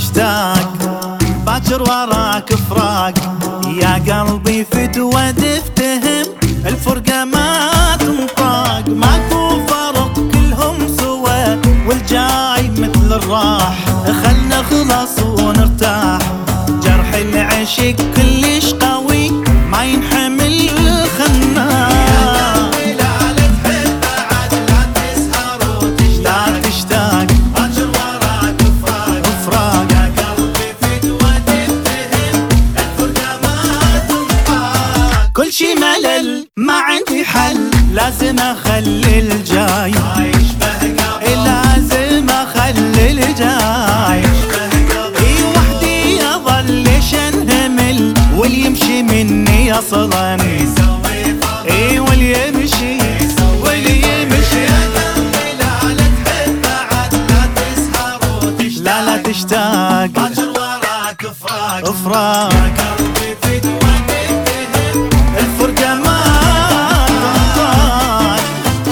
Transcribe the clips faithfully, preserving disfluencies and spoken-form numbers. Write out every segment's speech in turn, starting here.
تشتاق باكر وراك فراق، يا قلبي فدوة تفتهم الفرقة ما تنطاق. ماكو فرق كلهم سوا والجاي مثل الراح، خلنا خلاص ونرتاح. جرح العشق كلش قوي ما ينحمل خلنا كل شي ملل ما عندي حل، لازم اخلي الجاي لازم اخلي الجاي. اي وحدي اظل انهمل واللي يمشي مني اصلا، اي واللي يمشي واللي يمشي لا لا تشتاق باكر وراك فراق افراق. الفرقة ما تنطاق.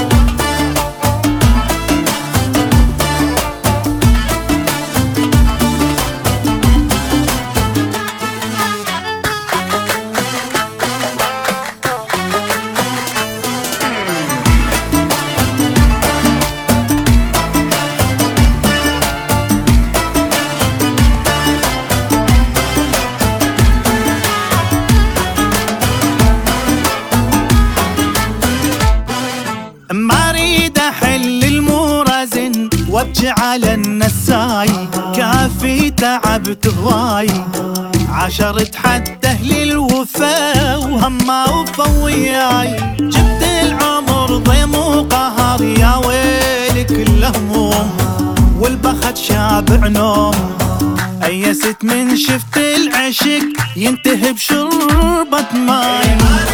ما اريد احل المورزن وابجي على النساي، كافي تعبت هواي عشرة حتى اهل الوفا وهما وفا وياي. جبت العمر ضيم وقهر يا ويلي كل هموم، والبخت شابع نوم. ايست من شفت العشق ينتهي بشربة ماي.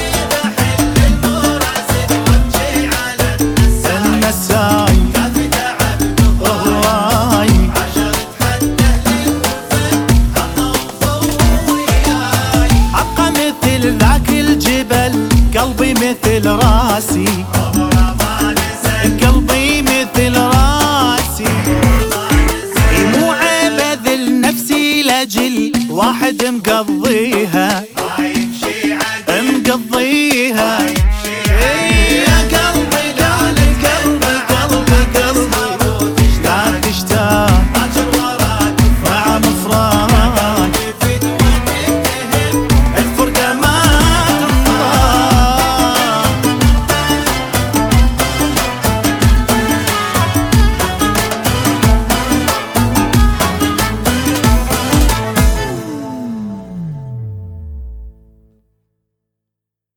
عبقى مثل ذاك الجبل قلبي مثل راسي، قلبي مثل راسي. مو عيب اذل نفسي لاجل واحد مقضي